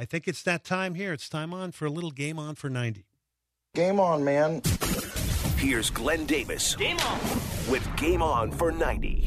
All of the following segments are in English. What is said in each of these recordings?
I think it's that time here. It's time on for a little Game On for 90. Game on, man. Here's Glenn Davis. Game on. With Game On for 90.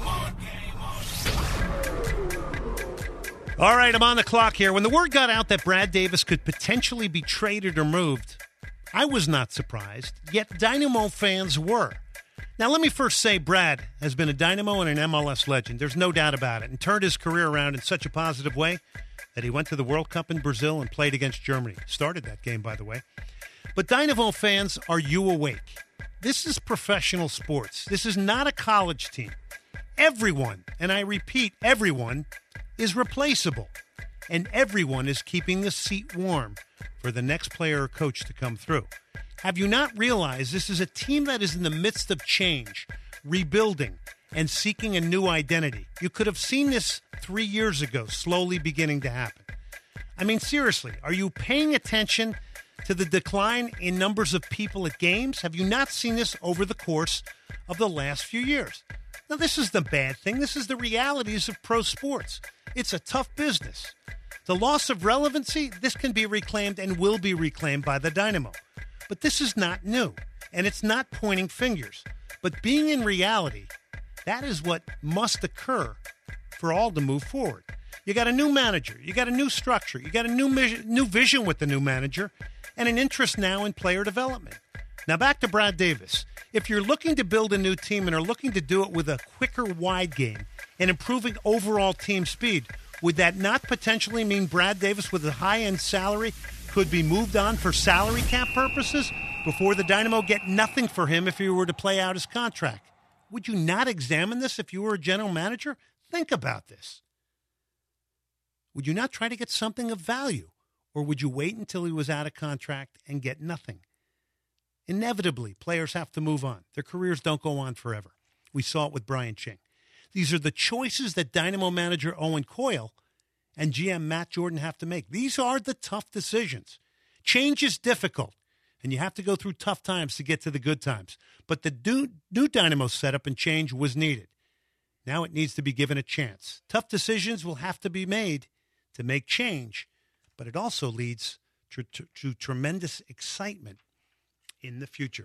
All right, I'm on the clock here. When the word got out that Brad Davis could potentially be traded or moved, I was not surprised, yet Dynamo fans were. Now, let me first say Brad has been a Dynamo and an MLS legend. There's no doubt about it, and turned his career around in such a positive way that he went to the World Cup in Brazil and played against Germany. Started that game, by the way. But Dynamo fans, are you awake? This is professional sports. This is not a college team. Everyone, and I repeat, everyone, is replaceable. And everyone is keeping the seat warm for the next player or coach to come through. Have you not realized this is a team that is in the midst of change, rebuilding, and seeking a new identity? You could have seen this 3 years ago, slowly beginning to happen. I mean, seriously, are you paying attention to the decline in numbers of people at games? Have you not seen this over the course of the last few years? Now, this is the bad thing. This is the realities of pro sports. It's a tough business. The loss of relevancy, this can be reclaimed and will be reclaimed by the Dynamo. But this is not new, and it's not pointing fingers. But being in reality, that is what must occur for all to move forward. You got a new manager. You got a new structure. You got a new vision with the new manager, and an interest now in player development. Now back to Brad Davis. If you're looking to build a new team and are looking to do it with a quicker wide game and improving overall team speed, would that not potentially mean Brad Davis with a high-end salary could be moved on for salary cap purposes before the Dynamo get nothing for him if he were to play out his contract? Would you not examine this if you were a general manager? Think about this. Would you not try to get something of value? Or would you wait until he was out of contract and get nothing? Inevitably, players have to move on. Their careers don't go on forever. We saw it with Brian Ching. These are the choices that Dynamo manager Owen Coyle and GM Matt Jordan have to make. These are the tough decisions. Change is difficult, and you have to go through tough times to get to the good times. But the new Dynamo setup and change was needed. Now it needs to be given a chance. Tough decisions will have to be made to make change, but it also leads to tremendous excitement in the future.